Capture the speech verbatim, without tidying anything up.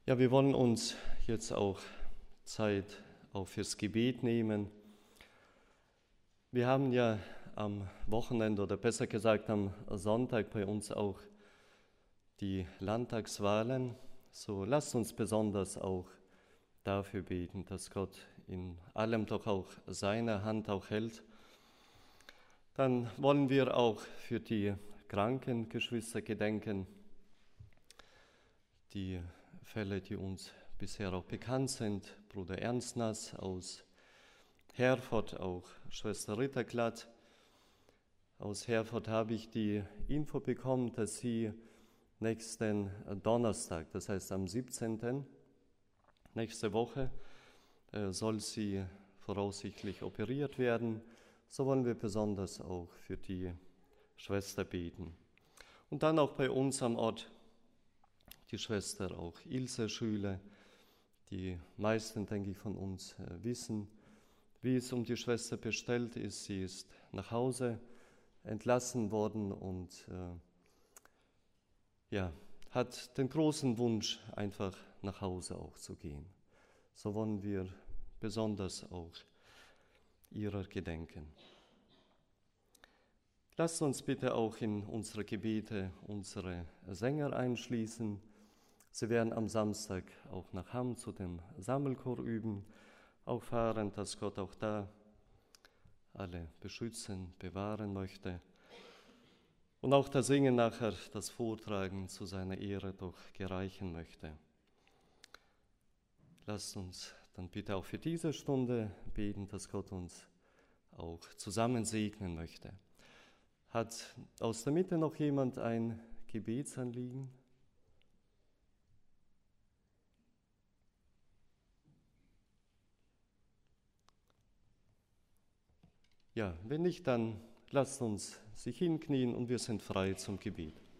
Ja, wir wollen uns jetzt auch Zeit auch fürs Gebet nehmen. Wir haben ja am Wochenende oder besser gesagt am Sonntag bei uns auch die Landtagswahlen. So lasst uns besonders auch dafür beten, dass Gott in allem doch auch seine Hand auch hält. Dann wollen wir auch für die kranken Geschwister gedenken, die Fälle, die uns bisher auch bekannt sind, Bruder Ernst Nass aus Herford, auch Schwester Ritterglatt. Aus Herford habe ich die Info bekommen, dass sie nächsten Donnerstag, das heißt am siebzehnten nächste Woche, soll sie voraussichtlich operiert werden. So wollen wir besonders auch für die Schwester beten. Und dann auch bei uns am Ort die Schwester auch Ilse Schüle. Die meisten, denke ich, von uns wissen, wie es um die Schwester bestellt ist. Sie ist nach Hause entlassen worden und äh, ja, hat den großen Wunsch, einfach nach Hause auch zu gehen. So wollen wir besonders auch ihrer gedenken. Lasst uns bitte auch in unsere Gebete unsere Sänger einschließen. Sie werden am Samstag auch nach Hamm zu dem Sammelchor üben, auch fahren, dass Gott auch da alle beschützen, bewahren möchte. Und auch das Singen nachher, das Vortragen zu seiner Ehre doch gereichen möchte. Lasst uns dann bitte auch für diese Stunde beten, dass Gott uns auch zusammen segnen möchte. Hat aus der Mitte noch jemand ein Gebetsanliegen? Ja, wenn nicht, dann lasst uns sich hinknien und wir sind frei zum Gebet.